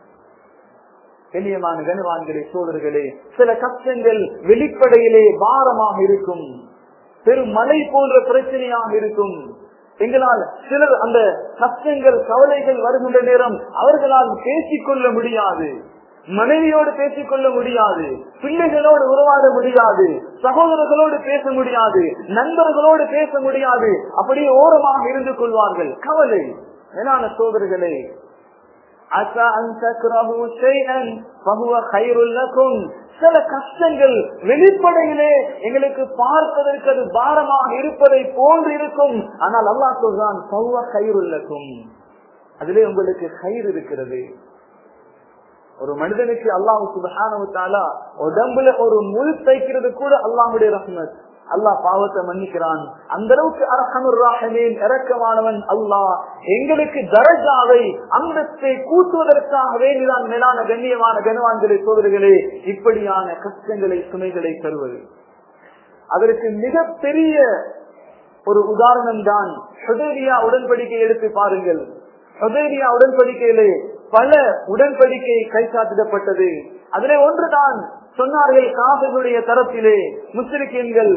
கண்ணியமான கனவான்களே, சோதர்களே, சில கஷ்டங்கள் வெளிப்படையிலே பாரமாக இருக்கும், பெரும் மலை போன்ற பிரச்சனையாக இருக்கும். எங்களால் சிலர் அந்த கஷ்டங்கள் கவலைகள் வருகின்ற நேரம் அவர்களால் பேசிக்கொள்ள முடியாது, மனைவியோடு பேசிக்கொள்ள முடியாது, பிள்ளைகளோடு உறவாட முடியாது, சகோதரர்களோடு பேச முடியாது, நண்பர்களோடு பேச முடியாது, அப்படியே ஓரமாக இருந்து கொள்வார்கள். கவலை. மேலான சோதர்களே, சில கஷ்டங்கள் வெளிப்படையிலே எங்களுக்கு பார்ப்பதற்கு அது பாரமாக இருப்பதை போன்று இருக்கும். ஆனால் அல்லாஹ் சொல்றான், அதிலே உங்களுக்கு கயிறு இருக்கிறது. ஒரு மனிதனுக்கு அல்லாஹ் சுப்ஹானஹு வ தஆலா உடம்புல ஒரு முள் தைக்கிறது கூட அல்லாஹ்வுடைய ரஹ்மத். அல்லாஹ் பாவத்தை மன்னிக்கிறான். அந்த அளவுக்கு அர்ஹமுர் ராஹிமீன் இரக்கமானவன் அல்லாஹ். எங்களுக்கு தரஜாவை அந்தஸ்தை கூட்டுவதற்காகவே நீதான் மேலான கண்ணியமான கனவான்களே சோதரிகளே இப்படியான கஷ்டங்களை சுமைகளை தருவது. அதற்கு மிகப்பெரிய ஒரு உதாரணம் தான் ஹுதைபியா உடன்படிக்கை. எடுத்து பாருங்கள். ஹுதைபியா உடன்படிக்கையிலே பல உடன்படிக்கை கைச்சாத்திடப்பட்டது. அதிலே ஒன்றுதான் சொன்னார்கள், காஃபிர்களுடைய தரப்பிலே முஸ்லிம்கள்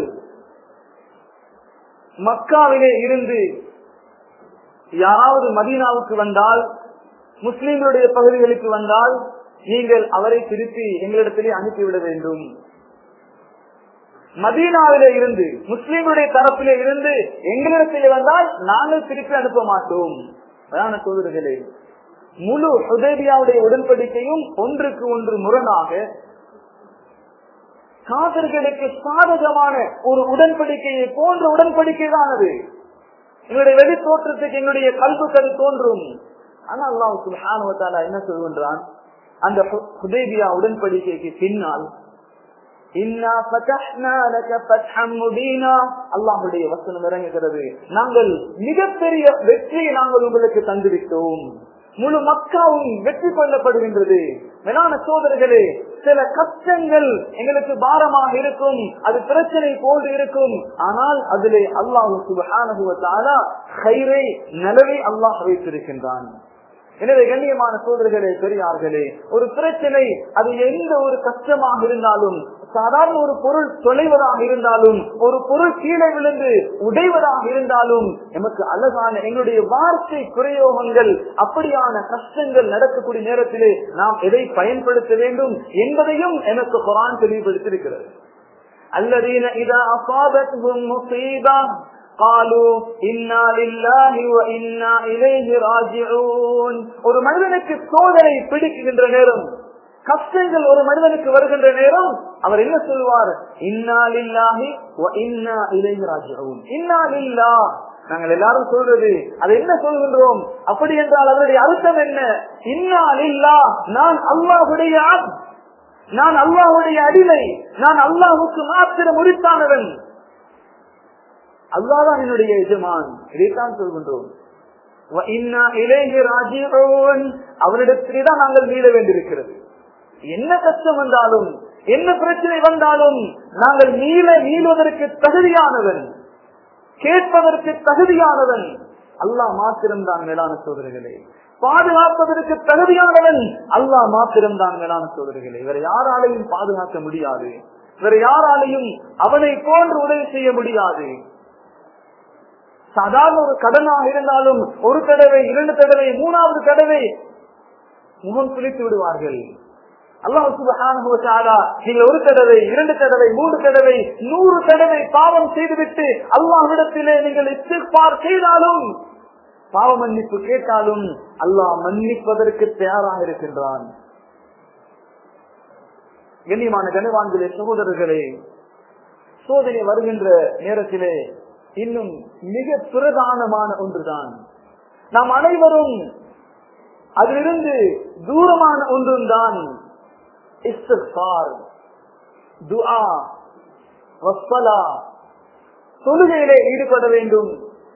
மக்காவிலே இருந்து யாராவது மதீனாவுக்கு வந்தால், முஸ்லிம்களுடைய பகுதிகளுக்கு வந்தால், நீங்கள் அவரை திருப்பி எங்களிடத்திலே அனுப்பிவிட வேண்டும். மதீனாவிலே இருந்து முஸ்லிம்களுடைய தரப்பிலே இருந்து எங்களிடத்திலே வந்தால் நாங்கள் திருப்பி அனுப்ப மாட்டோம். சோதர்களே, முழு ஹுதைபியாவுடைய உடன்படிக்கையும் ஒன்றுக்கு ஒன்று முரணாக காதர்களுக்கு சாதகமான ஒரு உடன்படிக்கையை போன்ற உடன்படிக்கை தான் அது. எங்களுடைய வெளி தோற்றத்துக்கு எங்களுடைய கல்புகள் தோன்றும். ஆனால் அல்லாஹ் சுப்ஹானஹு வ தஆலா என்ன சொல்கின்றான், அந்த ஹுதைபியா உடன்படிக்கைக்கு பின்னால் இன்னா ஃபதஹ்னா லக ஃபத்ஹம் முபீனா அல்லாஹ்வுடைய வசனம் இறங்குகிறது. நாங்கள் மிகப்பெரிய வெற்றியை நாங்கள் உங்களுக்கு தந்துவிட்டோம். முழு மக்காவும் வெற்றி கொள்ளப்படுகின்றது. மேலான சோதரர்களே, சில கஷ்டங்கள் எங்களுக்கு பாரமாக இருக்கும், அது பிரச்சனை போன்று இருக்கும். ஆனால் அதிலே அல்லாஹ் சுப்ஹானஹு வ தஆலா கைரை நலவை அல்லாஹ் வைத்திருக்கின்றான். எனவே கண்ணியமான சோதரர்களே, பெரியார்களே, ஒரு பிரச்சனை அது எந்த ஒரு கஷ்டமாக இருந்தாலும், சாதாரண ஒரு பொருள் தொலைவதாக இருந்தாலும், ஒரு பொருள் கீழே விழுந்து உடைவதாக இருந்தாலும், நமக்கு அழகான எங்களுடைய வார்த்தை பிரயோகங்கள் அப்படியான கஷ்டங்கள் நடக்கக்கூடிய நேரத்திலே நாம் எதை பயன்படுத்த வேண்டும் என்பதையும் எனக்கு குர்ஆன் தெளிவுபடுத்தியிருக்கிறது. அல்லதீன இதா அஸாபத்ஹும் முஸீபா قالوا إنا لله وإنا إليه راجعون. ஒரு மனிதனுக்கு சோதனை பிடிக்கின்ற நேரம், கஷ்டங்கள் ஒரு மனிதனுக்கு வருகின்ற நேரம் அவர் என்ன சொல்வார்? இன்னா லில்லாஹி வ இன்னா இலைஹி ராஜிஊன். இன்னா லில்லாஹ் நாங்கள் எல்லாரும் சொல்றது, அது என்ன சொல்கின்றோம்? அப்படி என்றால் அதனுடைய அர்த்தம் என்ன? இன்னா லில்லாஹ், நான் அல்லாஹ்வுடைய அப்த், நான் அல்லாஹ்வுடைய அடிமை, நான் அல்லாஹ்வுக்கு மாத்திரம் உரித்தானவன், அல்லாஹ்தான் என்னுடைய எஜமான். இதைத்தான் சொல்கின்றோம். அவரிடத்தில்தான் நாங்கள் மீள வேண்டியிருக்கிறது. என்ன கஷ்டம் வந்தாலும், என்ன பிரச்சனை வந்தாலும் நாங்கள் மீளுவதற்கு தகுதியானவன், கேட்பதற்கு தகுதியானவன் அல்லாஹ் மாத்திரம்தான். மேலான சோதரர்களே, பாதுகாப்பதற்கு தகுதியானவன் அல்லாஹ் மாத்திரம்தான். மேலான சோதரர்களே, வேற யாராலையும் பாதுகாக்க முடியாது, வேற யாராலையும் அவனை போன்று உதவி செய்ய முடியாது. சாதாரண ஒரு கடனாக இருந்தாலும் ஒரு தடவை, இரண்டு தடவை, மூணாவது தடவை முகம் சுளித்து விடுவார்கள். அல்லாஹ் சுப்ஹானஹு வ தஆலா நீங்கள் ஒரு தடவை, இரண்டு தடவை, மூன்று தடவை, 100 தடவை பாவம் செய்துவிட்டு அல்லாஹ்விடத்திலே நீங்கள் இஸ்திக்பார் செய்தாலும், பாவ மன்னிப்பு கேட்டாலும் அல்லாஹ் மன்னிப்பதற்கு தயாராக இருக்கின்றான். கண்ணியமான கனவான்களே, சகோதரர்களே, சோதனை வருகின்ற நேரத்திலே இன்னும் மிக பிரதானமான ஒன்றுதான், நாம் அனைவரும் அதிலிருந்து தூரமான ஒன்றும் தான் இஸ்திக்பார், துஆ, வஸ்ஸலா. தொழுகையிலே ஈடுபட வேண்டும்,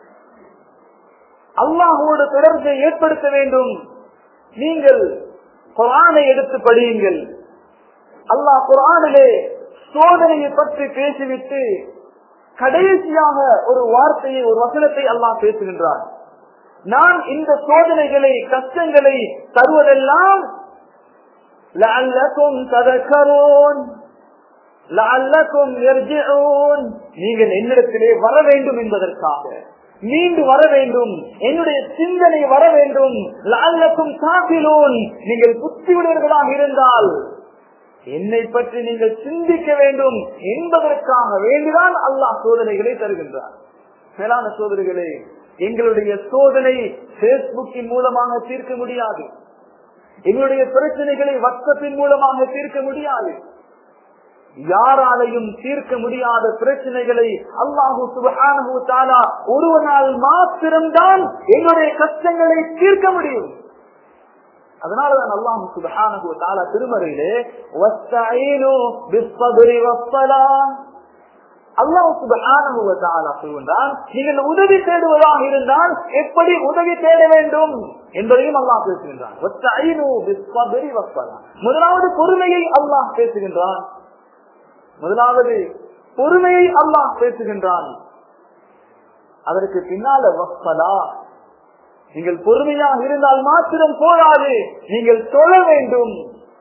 அல்லாஹ்வோடு தொடர்பை ஏற்படுத்த வேண்டும். நீங்கள் குர்ஆனை எடுத்து படியுங்கள். அல்லாஹ் குர்ஆனிலே சோதனையை பற்றி பேசிவிட்டு கடைசியாக ஒரு வார்த்தையை, ஒரு வசனத்தை அல்லாஹ் பேசுகின்றார். நான் இந்த சோதனைகளை, கஷ்டங்களை தருவதெல்லாம் லஅல்லகும் ததக்கரூன் லஅல்லகும் யர்ஜிஊன், நீங்கள் என்னிடத்திலே வர வேண்டும் என்பதற்காக, மீண்டு வர வேண்டும், என்னுடைய சிந்தனை வர வேண்டும். லஅல்லகும் தாகிலூன், நீங்கள் புத்தியுடையவர்களாக இருந்தால் என்னை பற்றி நீங்கள் சிந்திக்க வேண்டும் என்பதற்காக வேண்டிதான் அல்லாஹ் சோதனைகளை தருகின்றார். மேலான சோதனைகளே, எங்களுடைய சோதனை பேஸ்புக்கின் மூலமாக தீர்க்க முடியாது, எங்களுடைய பிரச்சனைகளை வாட்ஸ்அப்பின் மூலமாக தீர்க்க முடியாது. யாராலையும் தீர்க்க முடியாத பிரச்சனைகளை அல்லாஹு சுப்ஹானஹு வ தஆலா ஒருவனால் மாத்திரம்தான் எங்களுடைய கஷ்டங்களை தீர்க்க முடியும். அதனாலதான் அல்லாஹ் சுப்ஹானஹு வ தஆலா திருமறையிலே வஸ்தஈனு பிஸ்ஸப்ரி வஸ்ஸலாம், அல்லாஹ் சுப்ஹானஹு வ தஆலா சொல்கிறான், நீங்கள் உதவி தேடுவதாக இருந்தால் எப்படி உதவி தேட வேண்டும் என்பதையும் அல்லாஹ் பேசுகின்றான். வஸ்தஈனு பிஸ்ஸப்ரி வஸ்ஸலாம், முதலாவது பொறுமையை அல்லாஹ் பேசுகின்றான். முதலாவது பொறுமையை அல்லாஹ் பேசுகின்றான். அதற்கு பின்னால வஸ்ஸலா, நீங்கள் பொறுமையாக இருந்தால் மாத்திரம் போராது, நீங்கள் தொழ வேண்டும்,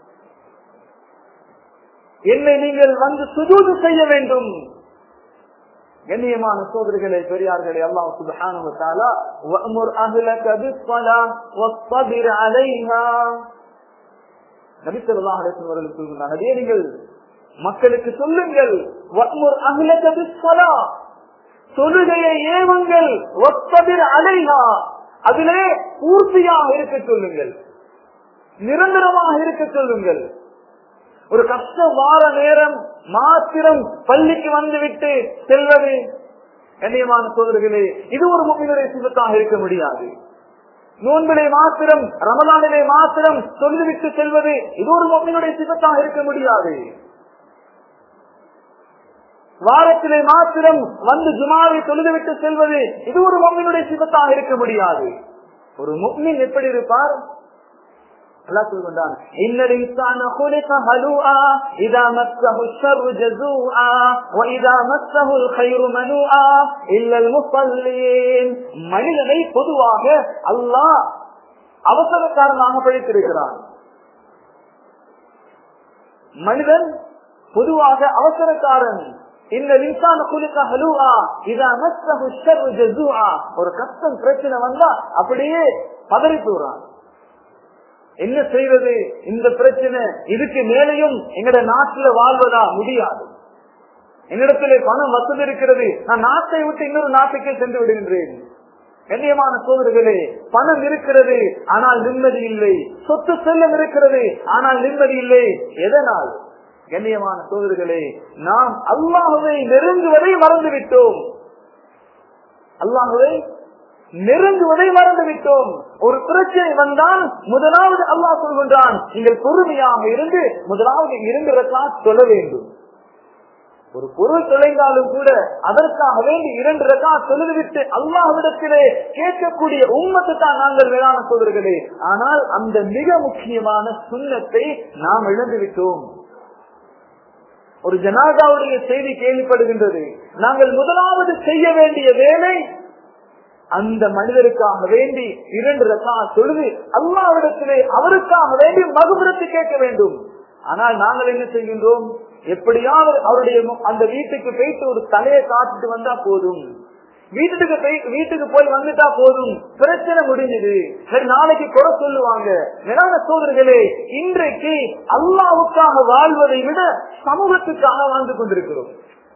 என்னை நீங்கள் வந்து சுஜூது செய்ய வேண்டும். கண்ணியமான சகோதரர்களே, பெரியார்களே, அல்லாஹ் சுப்ஹானஹு வ தஆலா வஅமுர் அஹ்லக பிஸ்ஸலாத் வஸ்ஸபிர் அலைஹா, நபி ஸல்லல்லாஹு அலைஹி வஸல்லம் சொல்கிறார், நபியே நீங்கள் மக்களுக்கு சொல்லுங்கள், வஅமுர் அஹ்லக பிஸ்ஸலாத், தொழுகையை ஏவுங்கள், வஸ்ஸபிர் அலைஹா, அதிலே பூர்த்தியாக இருக்க சொல்லுங்கள், நிரந்தரமாக இருக்க சொல்லுங்கள். ஒரு கஷ்ட வார நேரம் மாத்திரம் பள்ளிக்கு வந்துவிட்டு செல்வது, கண்ணியமான சோதர்களே, இது ஒரு முஃமினுடைய சிஃபத்தாக இருக்க முடியாது. நோன்பிலே மாத்திரம், ரமலானிலே மாத்திரம் சொல்லிவிட்டு செல்வது, இது ஒரு முஃமினுடைய சிஃபத்தாக இருக்க முடியாது. வாரத்திலே மாத்திரம் வந்து ஜுமாவை தொழுதுவிட்டு செல்வது, இது ஒரு முஃமினுடைய சிஃபத்தாக இருக்க முடியாது. ஒரு முஃமின் எப்படி இருப்பார்? அல்லாஹ் சொல்கிறான், இன்னல் இன்சான குலிக ஹலூஆ இதா மஸ்ஸஹு ஷர்ரு ஜஸூஆ வ இதா மஸ்ஸஹுல் கைரு மனூஆ இல்லல் முஸல்லீன். மனிதனை பொதுவாக அல்லாஹ் அவசரக்காரனாக படைத்திருக்கிறான். மனிதன் பொதுவாக அவசரக்காரன். இன்னல் இன்சான குலிக ஹலூஆ இதா மஸ்ஸஹு ஷர்ரு ஜஸூஆ, ஒரு கஷ்டம் பிரச்சனை வந்தா அப்படியே பதறி போறான். என்ன செய்வது? இந்த பிரச்சனை, இதுக்கு மேலையும் எங்கட நாட்டுல வாழ்வதா முடியாது. என்னிடத்திலே பணம் வசதி இருக்கிறது, நான் நாட்டை விட்டு இன்னொரு நாட்டுக்கே சென்று விடுகின்றேன். கண்ணியமான சோதர்களே, பணம் இருக்கிறது ஆனால் நிம்மதி இல்லை, சொத்து செல்லம் இருக்கிறது ஆனால் நிம்மதி இல்லை. எதனால்? கண்ணியமான சோதர்களே, நாம் அல்லாஹ்வை நெருங்குவதை மறந்துவிட்டோம். அல்லாஹ்வை நெருங்குவதை மறந்துவிட்டோம். ஒரு பிரச்சனை வந்தால் முதலாவது அல்லாஹ் சொல்கின்றான், நீங்கள் பொறுமையாக இருந்து முதலாவது 2 ரக்காத் தொழ வேண்டும். ஒரு பொருள் தொலைந்தாலும் கூட அதற்காக வேண்டி 2 ரக்காத் தொழுதுவிட்டு அல்லாஹ்விடத்திலே கேட்கக்கூடிய உம்மத்து தான் நாங்கள் வேளாண் சோதர்களே. ஆனால் அந்த மிக முக்கியமான சுன்னத்தை நாம் இழந்துவிட்டோம். ஒரு ஜனாதாவுடைய செய்தி கேள்விப்படுகின்றது. நாங்கள் முதலாவது செய்ய வேண்டிய வேலை, அந்த மனிதருக்காக வேண்டி 2 ரக்காத் தொழுது அல்லாஹ்விடத்திலே அவருக்காக வேண்டி மக்ஃபிரத் கேட்க வேண்டும். ஆனால் நாங்கள் என்ன செய்கின்றோம்? எப்படியாவது அவருடைய அந்த வீட்டுக்கு போயிட்டு ஒரு தலையை காத்துட்டு வந்தா போதும், வீட்டுக்கு போய் வந்துட்டா போதும், பிரச்சனை முடிஞ்சது, சரி நாளைக்கு குறை சொல்லுவாங்க. மேலான சோதர்களே, இன்றைக்கு அல்லாஹ்வுக்காக வாழ்வதை விட சமூகத்துக்காக வாழ்ந்து கொண்டிருக்கிறோம்.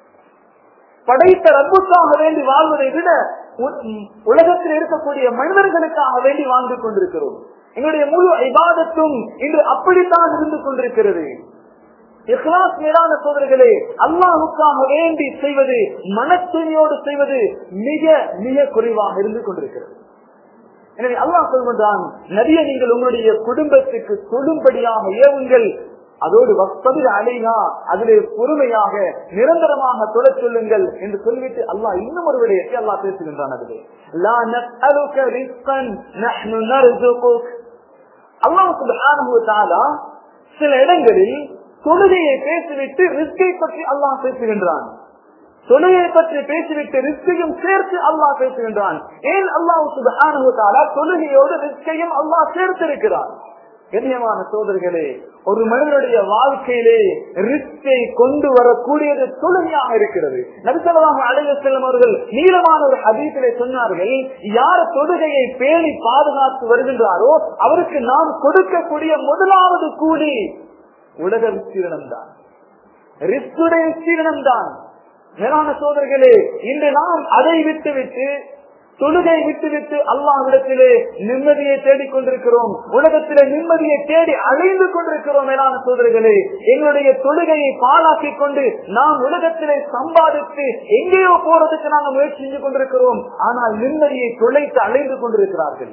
படைத்த ரப்புக்காக வேண்டி வாழ்வதை விட உலகத்தில் இருக்கக்கூடிய மனிதர்களுக்காக வேண்டி வாழ்ந்து கொண்டிருக்கிறோம். எங்களுடைய முழு இபாதத்தும் இன்று அப்படித்தான் இருந்து கொண்டிருக்கிறது. இஹ்லாஸ் மேலான சோதர்களே, அல்லாஹ்வுக்காக வேண்டி செய்வது, மனத்தூய்மையோடு செய்வது மிக மிக குறைவாக இருந்து கொண்டிருக்கிறது. எனவே அல்லாஹ் சொல்கின்றான், நபியே நீங்கள் உங்களுடைய குடும்பத்துக்கு சொல்லும்படியாக ஏவுங்கள், அதோடு வஸ்தபிர் அலைஹா, அதிலே பொறுமையாக நிரந்தரமாக தொழ சொல்லுங்கள் என்று சொல்லிவிட்டு அல்லாஹ் இன்னும் ஒரு விடயத்தை அல்லாஹ் பேசுகின்றான். அதிலே லா நஸ்அலுக ரிஸ்கன் நஹ்னு நர்ஸுகுக். அல்லாஹ் சுப்ஹானஹு வ தஆலா சில இடங்களில் தொழுகையை பேசிவிட்டு ரிஸ்கை பற்றி அல்லாஹ் பேசுகின்றான். தொழுகையை பற்றி பேசிவிட்டு ரிஸ்கையும் சேர்த்து அல்லாஹ் பேசுகின்றான். ஏன்? அல்லாஹ் சுப்ஹானஹு வ தஆலா தொழுகையோடு ரிஸ்கையும் அல்லாஹ் சேர்த்திருக்கிறான். கண்ணியமான சோதர்களே, ஒரு மனிதனுடைய வாழ்க்கையிலே ரிஸ்கை கொண்டு வரக்கூடியது தொழுகையாக இருக்கிறது. நபி ஸல்லல்லாஹு அலைஹி வஸல்லம் அவர்கள் நீளமான ஒரு ஹதீஸிலே சொன்னார்கள், யார் தொழுகையை பேணி பாதுகாத்து வருகின்றாரோ அவருக்கு நாம் கொடுக்கக்கூடிய முதலாவது கூலி உலக விஸ்தீரணம் தான், ரிஸ்குடைய விஸ்தீரணம் தான். மேலான சோதர்களே, இன்று நாம் அதை விட்டுவிட்டு, தொழுகை விட்டுவிட்டு அல்லாஹ்விடத்திலே நிம்மதியை தேடிக் கொண்டிருக்கிறோம், உலகத்திலே நிம்மதியை தேடி அழைந்து கொண்டிருக்கிறோம். மேலான சோதர்களே, எங்களுடைய தொழுகையை பாழாக்கிக் கொண்டு நாம் உலகத்திலே சம்பாதித்து எங்கேயோ போறதுக்கு நாங்கள் முயற்சி செஞ்சு கொண்டிருக்கிறோம். ஆனால் நிம்மதியை தொலைத்து அழைந்து கொண்டிருக்கிறார்கள்.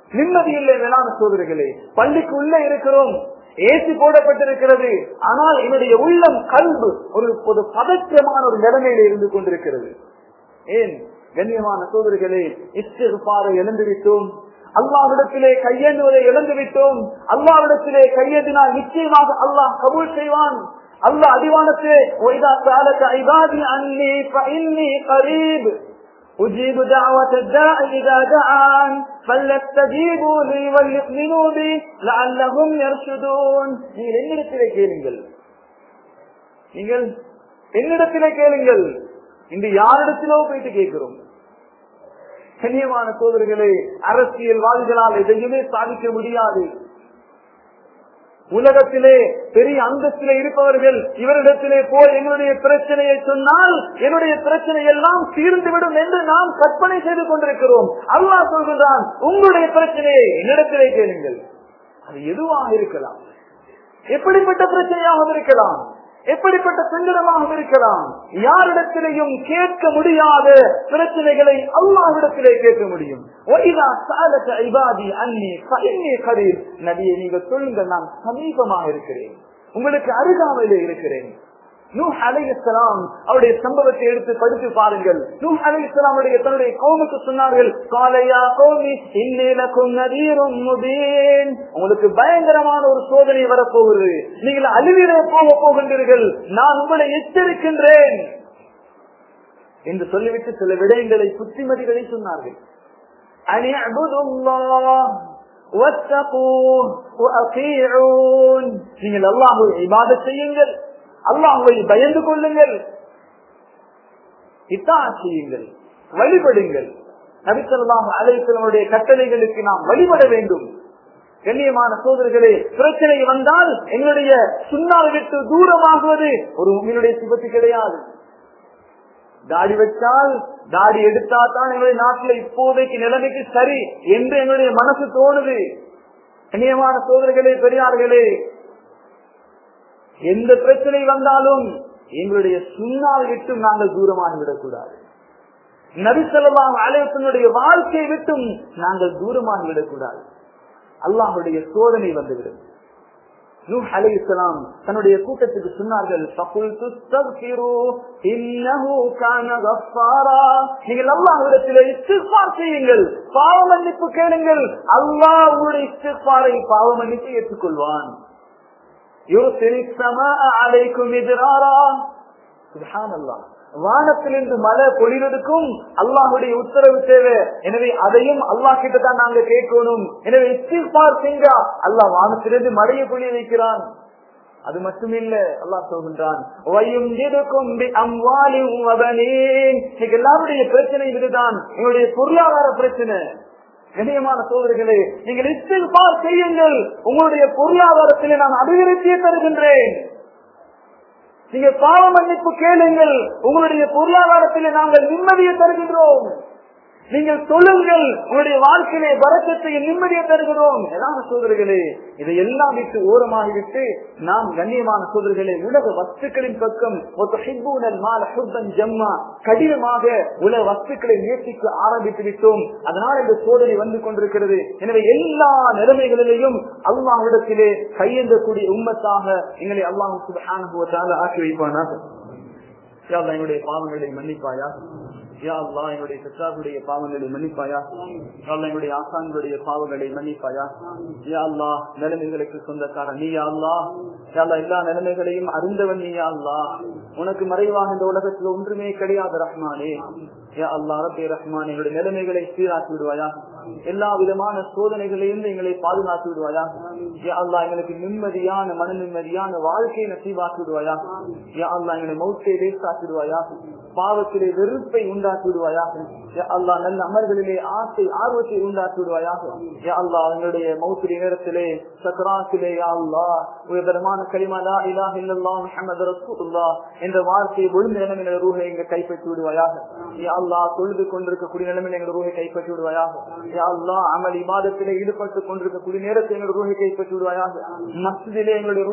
நிம்மதி இல்லை வேளாண் சோதரிகளே. பள்ளிக்கு உள்ளே இருக்கிறோம், ஏசி போடப்பட்டிருக்கிறது, ஆனால் என்னுடைய உள்ளம் கல்பு ஒரு பதற்றமான ஒரு நிலைமையில இருந்து கொண்டிருக்கிறது. ஏன் கண்ணியமான சோதரிகளே, இஸ்திக்பாரை இழந்துவிட்டோம், அல்லாஹ்விடத்திலே கையேந்துவதை இழந்துவிட்டோம். அல்லாஹ்விடத்திலே கையேந்தினால் நிச்சயமாக அல்லாஹ் கபூல் செய்வான். அல்லாஹ் அதிவானத்திலே وَإِذَا سَأَلَكَ عِبَادِي عَنِّي فَإِنِّي قَرِيبٌ أُجِيبُ دَعْوَةَ الدَّاعِ إِذَا دَعَانِ فَلْيَسْتَجِيبُوا لِي وَلْيُؤْمِنُوا بِي لَعَلَّهُمْ يَرْشُدُونَ. நீங்கள் என்னிடத்திலே கேளுங்கள், நீங்கள் என்னிடத்திலே கேளுங்கள். இன்று யாரிடத்திலோ போயிட்டு கேட்கிறோம். கண்ணியமான சோதரிகளே, அரசியல்வாதிகளால் எதையுமே சாதிக்க முடியாது. உலகத்திலே பெரிய அந்தஸ்திலே இருப்பவர்கள் இவரிடத்திலே போய் எங்களுடைய பிரச்சனையை சொன்னால் என்னுடைய பிரச்சனை எல்லாம் தீர்ந்துவிடும் என்று நாம் கற்பனை செய்து கொண்டிருக்கிறோம். அல்லாஹ் சொல்கின்றான், உங்களுடைய பிரச்சனையை என்னிடத்திலே கேளுங்கள். அது எதுவாக இருக்கலாம், எப்படிப்பட்ட பிரச்சனையாக இருக்கலாம், எப்படிப்பட்ட சங்கடமாக இருக்கலாம், யாரிடத்திலேயும் கேட்க முடியாத பிரச்சனைகளை அல்லாஹ்விடத்திலே கேட்க முடியும். நபியை நீங்கள் சொல்லுங்கள், நான் சமீபமாக இருக்கிறேன், உங்களுக்கு அருகாமையிலே இருக்கிறேன். நூஹ் அலைஹிஸ்ஸலாம் அவருடைய சம்பவத்தை எடுத்து படித்து பாருங்கள். நூஹ் அலைஹிஸ்ஸலாம் தன்னுடைய கௌமுக்கு சொன்னார்கள், உங்களுக்கு பயங்கரமான ஒரு சோதனை வரப்போகுது, நீங்கள் அழிவிலே போகின்றீர்கள், நான் உங்களை எச்சரிக்கின்றேன் என்று சொல்லிவிட்டு சில விடயங்களை புத்திமதிகளை சொன்னார்கள். நீங்கள் அல்லாஹ்வை இபாதத் செய்யுங்கள், அல்லாஹ்வை பயந்து கொள்ளுங்கள், இத்தாஅத் செய்யுங்கள், வழிபடுங்கள். நபி ஸல்லல்லாஹு அலைஹி வஸல்லம் கட்டளைகளுக்கு நாம் வழிபட வேண்டும். கண்ணியமான சோதரர்களே, பிரச்சனை வந்தால் எங்களுடைய சுன்னாவை விட்டு தூரமாகுவது ஒரு முஃமினுடைய சிபத்து கிடையாது. தாடி வச்சால், தாடி எடுத்தா தான் எங்களுடைய நாட்டில் இப்போதைக்கு நிலைமைக்கு சரி என்று எங்களுடைய மனசு தோணுது. கண்ணியமான சோதரர்களே, பெரியார்களே, எந்த பிரச்சனை வந்தாலும் எங்களுடைய சுன்னாவை விட்டு நாங்கள் தூரமாக விடக்கூடாது. நபி ஸல்லல்லாஹு அலைஹி வஸல்லம் வாழ்க்கையை விட்டும் நாங்கள் தூரமாக விடக்கூடாது. அல்லாஹ்வுடைய சோதனை வந்துவிடும். நூஹ் அலைஹிஸ்ஸலாம் தன்னுடைய கூட்டத்துக்கு சொன்னார்கள், நீங்கள் அல்லாஹ்விடத்திலே இஸ்திக்பார் செய்யுங்கள், பாவ மன்னிப்பு கேளுங்கள், அல்லாஹ் உங்களுடைய இஸ்திக்பாரை பாவ மன்னிப்பு ஏற்றுக்கொள்வான். வானத்திலிருந்து மழை பொழிவதற்கும் அல்லாஹுடைய உத்தரவு தேவை. எனவே அதையும் அல்லாஹ் கிட்ட தான் நாங்க கேட்கணும். எனவே இஸ்திக்பார் செஞ்சா அல்லாஹ் வானத்திலிருந்து மழையை பொழிய வைக்கிறான். அது மட்டுமில்ல, அல்லாஹ் சொல்கின்றான், எல்லாருடைய பிரச்சனை இதுதான், எங்களுடைய பொருளாதார பிரச்சனை. கண்ணியமான சோதரிகளே, நீங்கள் இஸ்திக்பார் செய்யுங்கள், உங்களுடைய பொருளாதாரத்திலே நான் அபிவிருத்தியை தருகின்றேன். நீங்க பாவ மன்னிப்பு கேளுங்கள், உங்களுடைய பொருளாதாரத்திலே நாங்கள் நிம்மதியை தருகின்றோம். நீங்கள் சொல்லுங்கள், உங்களுடைய வாழ்க்கையிலே பரக்கத்தையும் நிம்மதியை தருகிறோம். எல்லாம் சோதரிகளே, இதையெல்லாம் விட்டு ஓரமாகிவிட்டு நாம் கண்ணியமான சோதரிகளே உலக வஸ்துக்களின் பக்கம் கடினமாக உலக வஸ்துக்களை நேசிக்க ஆரம்பித்து விட்டோம். அதனால் இந்த சோதனை வந்து கொண்டிருக்கிறது. எனவே எல்லா நிலைமைகளிலேயும் அல்லாஹ்விடத்திலே கையேந்தக்கூடிய உம்மத்தாக எங்களை அல்லாஹ் சுப்ஹானஹு வ தஆலா ஆக்கி வைப்பானாக. யா அல்லாஹ், எங்களுடைய பாவங்களை மன்னிப்பாயா. யா அல்லாஹ், எங்களுடைய பெற்றார்களுடைய பாவங்களை மன்னிப்பாயா. யா அல்லாஹ், எங்களுடைய ஆசான்களுடைய பாவங்களை மன்னிப்பாயா. யா அல்லாஹ், நிலைமைகளுக்கு சொந்தக்காரன் நீ. யா அல்லாஹ், யா அல்லாஹ், எல்லா நிலைமைகளையும் அறிந்தவன் நீ. யா அல்லாஹ், உனக்கு மறைவாக இந்த உலகத்தில் ஒன்றுமே கிடையாது ரஹ்மானே. யா அல்லாஹ், ரப்பே ரஹ்மான், எங்களுடைய நிலைமைகளை சீராக்கி விடுவாயா. எல்லா விதமான சோதனைகளையும் எங்களை பாதுகாத்து விடுவாயா. யா அல்லாஹ், எங்களுக்கு நிம்மதியான மன நிம்மதியான வாழ்க்கையை நசீபாக்கி விடுவாயா. யா அல்லாஹ், எங்களை மௌத்தை லேசாக்கி விடுவாயா. பாவத்திலே வெறுப்பை உண்டாக்கி விடுவாயாக. யா அல்லாஹ், நல்ல அமல்களிலே ஆசை ஆர்வத்தை உண்டாக்கி விடுவாயாக. யா அல்லாஹ், எங்களுடைய மௌத்திலே நேரத்திலே சக்ராத்திலே யா அல்லாஹ் உயர்தரமான கலிமா லா இலாஹ இல்லல்லாஹ் முஹம்மது ரசூலுல்லாஹ் என்ற வார்த்தையை ஒழுங்கு நிலைமையில ரூஹை எங்க கைப்பற்றி விடுவாயாக. யா அல்லாஹ், தொழுது கொண்டிருக்கக்கூடிய நிலைமையில எங்கள் ரூஹை கைப்பற்றி விடுவாயாக. யா அல்லாஹ், அமல் இபாதத்திலே ஈடுபட்டுக் கொண்டிருக்கக்கூடிய நேரத்தில் எங்கள் ரூஹை கைப்பற்றி விடுவாயாக. மஸ்ஜிதிலே எங்களுடைய